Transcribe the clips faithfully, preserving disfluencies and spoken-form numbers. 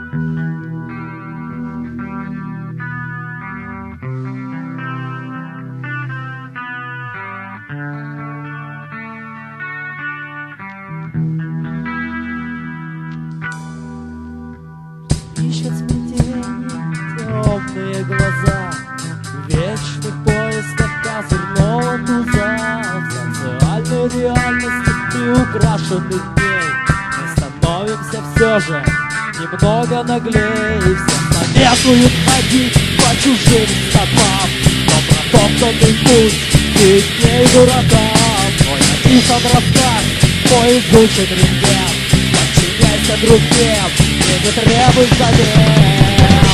Ищет смятение темные глаза в вечных поисках козырного туза. В социальной реальности приукрашенных дней мы становимся все же немного наглее. Всех советуют ходить по чужим стопам, но протоптанный путь видней дуракам. Мой написан рассказ, мой изучен рентген. Подчиняйся другим и не требуй замен.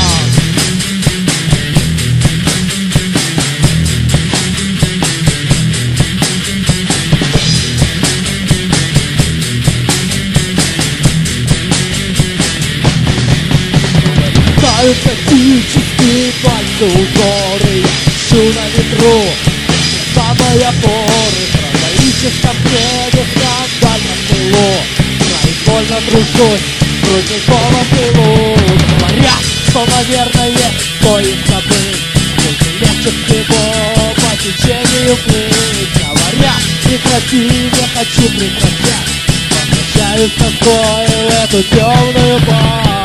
Летают готические пальцы узоры, я ищу на ветру самые опоры. В прозаическом небе скандальном пылу произвольно тружусь в рудниковом пылу. Говорят, что, наверное, стоит забыть, ведь легче всего по течению плыть. Говорят, прекрати, не хочу прекращать, возвращаюсь с тоской в эту темную пасть.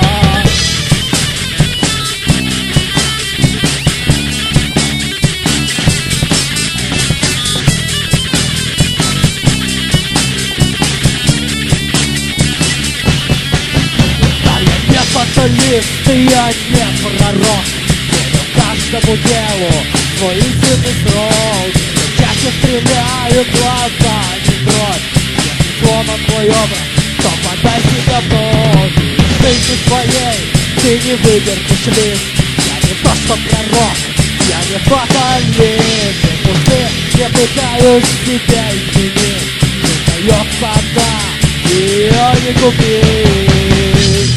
Фаталист, я не пророк, верю каждому делу свой истинный срок. Чаще стреляют глаза, не кровь. Если сломан твой образ, то подай себя в ночь. В жизни своей ты не выдержишь лист. Я не то что пророк, я не фаталист. И пусть не пытаюсь тебя изменить, остается одна, ее не купить.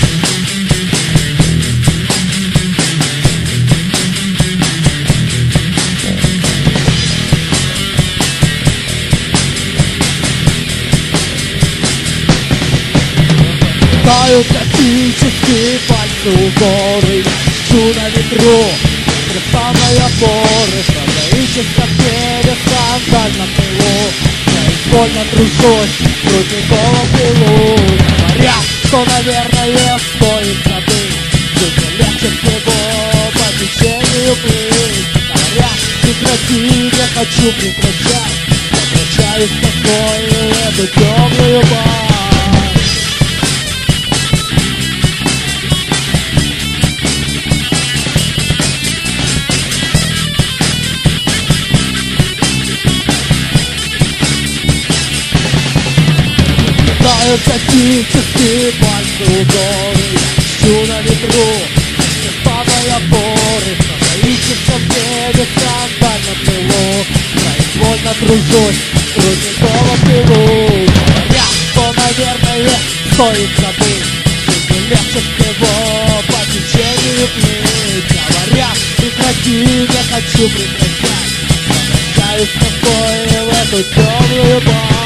Летают готические пальцы узоры, я ищу на ветру при самой опоры. В прозаическом небе скандальном пылу произвольно тружусь в рудниковом пылу. Говорят, что, наверное, стоит забыть, ведь легче всего по течению плыть. Говорят, прекрати, не хочу прекращать, возвращаюсь с тоской в эту темную пасть. Летают готические пальцы узоры, я ищу на ветру при самой опоры. В прозаическом небе скандальном пылу произвольно тружусь в рудниковом пылу. Говорят, что, наверное, стоит забыть, ведь легче всего по течению плыть. Говорят, прекрати, не хочу прекращать, возвращаюсь с тобой в эту темную пасть.